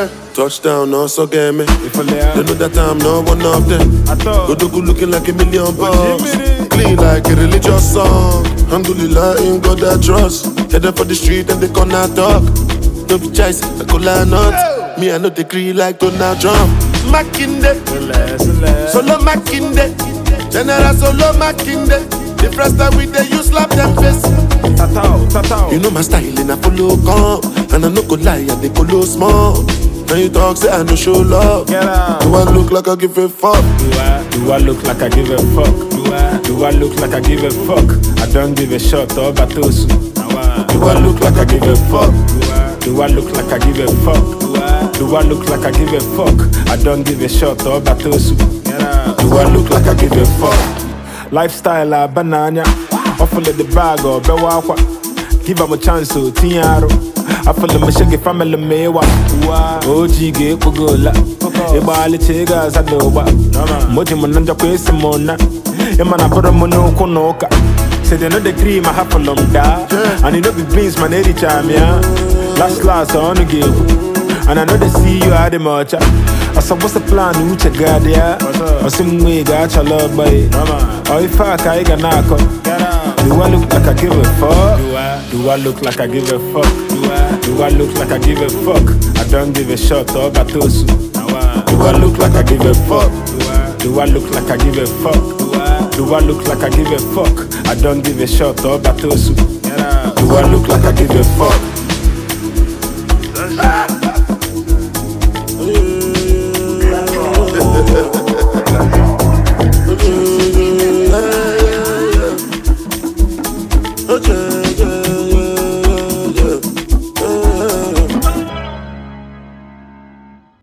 Touchdown, also get me. They know that I'm not one of them. Godogu looking like $1 million. Clean like a religious song. Alhamdulillah, in God I trust. Headed for the street and they corner talk. No be choice, I could lie not. Me, I know they green like Donald Trump. Makinde, solo Makinde. General solo Makinde. The first time we they use slap them face. You know my style and I follow come. And I no go lie and they follow small. When you talk say I no show love. Do I look like I give a fuck? Do I look like I give a fuck? Do I look like I give a fuck? I don't give a shot or batosu. Do I look like I give a fuck? Do I look like I give a fuck? Do I look like I give a fuck? I don't give a shot or batosu. Do I look like I give a fuck? Lifestyle banana. Offer the bag or bewakwa. Give them a chance to tiaro. I feel the shaggy family mewa. OG get Pugola. Ebali Chegas Adoba. Mojimananja Quesimona. Emana Poromono Konoka. Say they know the cream I have for long da. And you know the beans man every time, yeah. Last on the game. And I know they see you at the marcha. I said, what's the plan? Which I got there? I some way got your love by. Oh, if I can knock up. Do I look like I give a fuck? Do I look like I give a fuck? Do I look like I give a fuck? I don't give a shot or batosu. Do I look like I give a fuck? Do I look like I give a fuck? Do I look like I give a fuck? I don't give a shot or batosu. Do I look like I give a fuck?